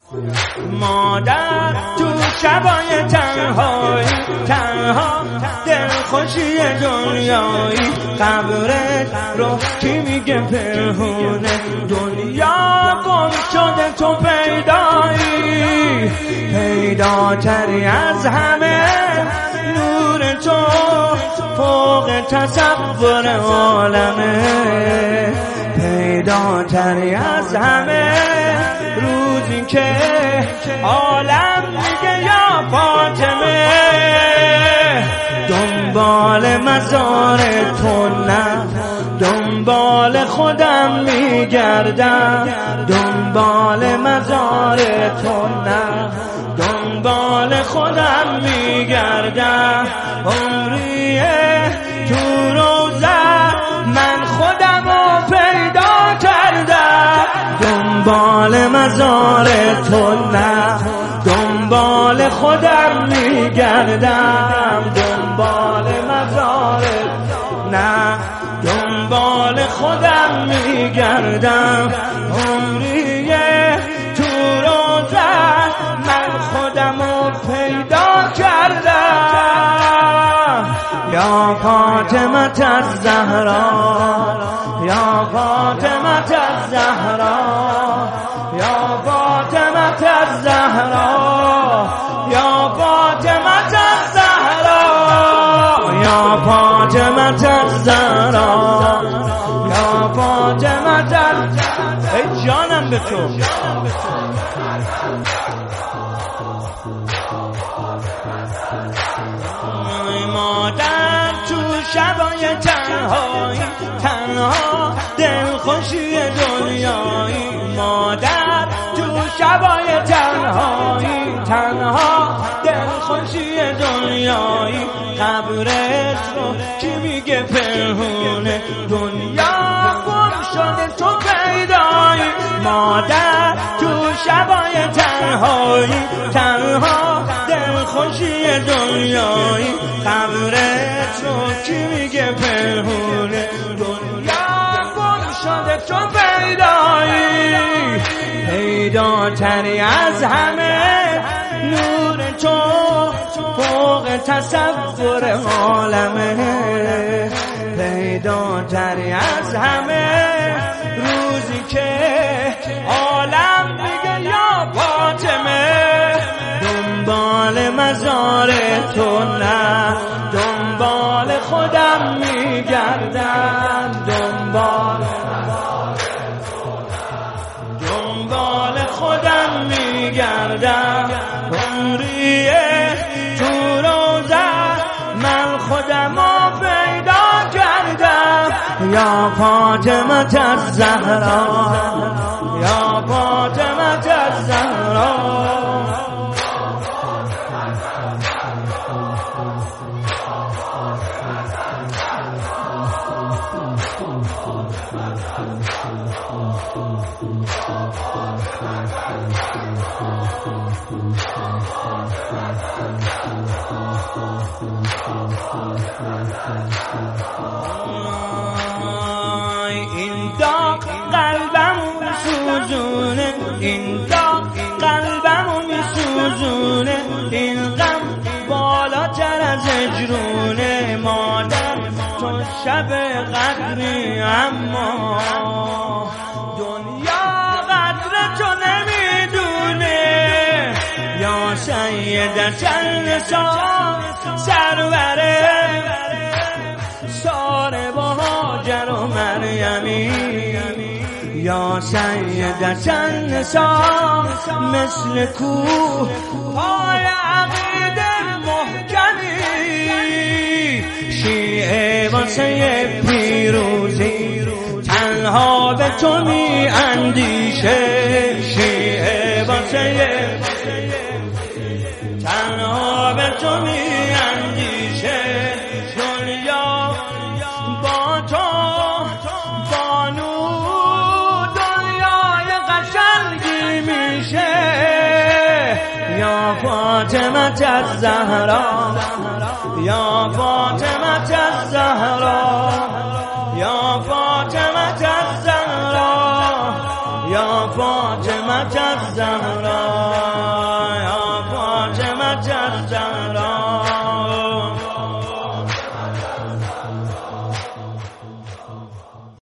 مادر تو شبای تنهایی، تنها دلخوشی دنیایی، قبرت رو کی میگه پنهونه، دنیا گم شده تو پیدایی، پیداتری از همه، نور تو فوق تصور عالمه، پیداتری از همه، روزی که عالم میگه یا فاطمه، دنبال مزار تو نه، دنبال خودم میگردم، دنبال مزار تو نه، دنبال خودم میگردم، عمریه تو روزه من خودمو پیدا کردم، دنبال مزار تو نه، دنبال خودم میگردم، دنبال مزار نه، دنبال خودم میگردم، عمریه تو روزه من خودمو پیدا کردم، یا فاطمه الزهرا، یا فاطمه الزهرا، یا فاطمه الزهرا، یا فاطمه الزهرا، یا فاطمه الزهرا، یا فاطمه الزهرا، ای جانم به تو، مادر تو شبای تنهایی، تنها دلخوشی دنیایی، مادر تو شبای تنهایی، تنها دلخوشی دنیایی، قبرت رو کی میگه پنهونه، دنیا گم شده تو پیدایی، مادر تو شبای تنهایی، تنها دلخوشی دنیایی، قبرت رو کی میگه پنهونه، دنیا گم شده تو پیدایی، پیداتری از همه، نور تو فوق تصور عالمه، پیداتری از همه، روزی که عالم میگه یا فاطمه، دنبال مزار تو نه، دنبال خودم میگردم، دنبال خودم میگردم، عمریه تو روزه من خودمو پیدا کردم، یا فاطمه الزهرا، یا فاطمه الزهرا، این داغ قلبمو میسوزونه، این داغ قلبمو میسوزونه، این غم بالاتر از هجرونه، مادر تو شب قدری اما دنیا قدر تو نمیدونه، یا سیدت النساء سروره ساره با هاجر و مریمی، یا سیدت النساء مثل کوه پای عقیده محکمی، شیعه واسه پیروزی تنها به تو می اندیشه، شیعه واسه تنها به تو می اندیشه، دنیا با تو بانو دنیای قشنگی میشه، یا فاطمه الزهرا، یا فاطمه الزهرا، یا فاطمه الزهرا، یا فاطمه الزهرا. الزهرا